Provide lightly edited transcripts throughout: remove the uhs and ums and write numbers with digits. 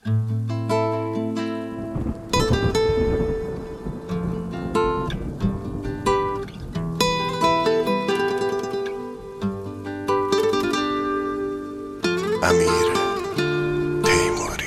امیر تیموری.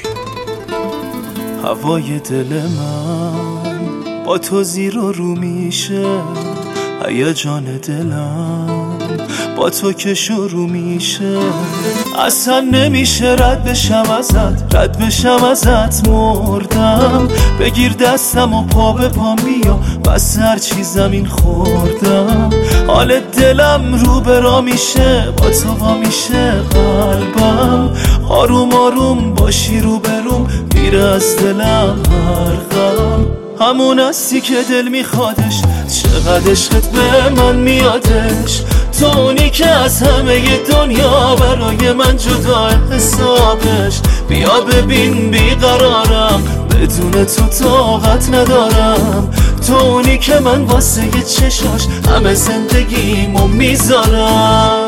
هوای دل من با تو زیر و رو میشه، هیجان دلم با تو که شروع میشه. اصلا نمیشه رد بشم ازت مردم. بگیر دستم و پا به پا بیا، بس هر چی زمین خوردم. حال دلم رو به راه میشه، با تو وا میشه قلبم. آروم آروم باشی رو بروم، میره از دلم هر غم. همون هستی که دل میخوادش، چقدر عشقت به من میادش. تو اونی که از همه دنیا برای من جدا حسابش. بیا ببین بیقرارم، بدون تو طاقت ندارم. تو اونی که من واسه چشاش همه زندگیمو میذارم.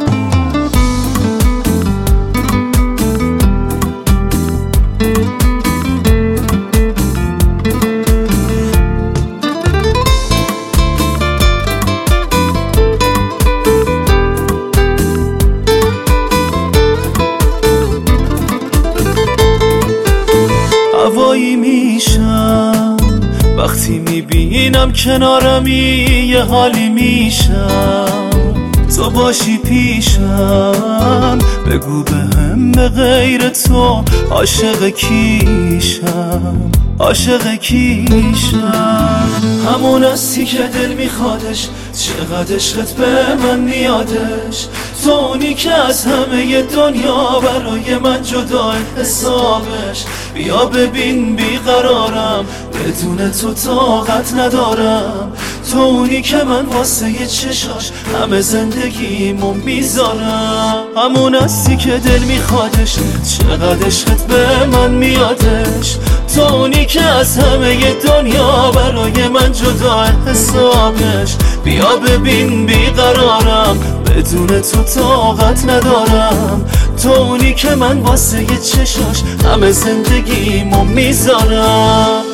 هوایی میشم وقتی میبینم کنارمی، یه حالی میشم تو باشی پیشم. بگو بهم به غیر تو عاشق کیشم، عاشق کیشم. همون هستی که دل میخوادش، چقدر عشقت به من میادش. تو اونی که از همه دنیا برای من جدا حسابش. بیا ببین بیقرارم، بدون تو طاقت ندارم. تو اونی که من واسه چشاش همه زندگیمو میذارم. همون هستی که دل میخوادش، چقدر عشقت به من میادش. تو اونی که از همه دنیا برای من جدا حسابش. بیا ببین بیقرارم، بدون تو طاقت ندارم. تو اونی که من واسه چشاش همه زندگیمو میذارم.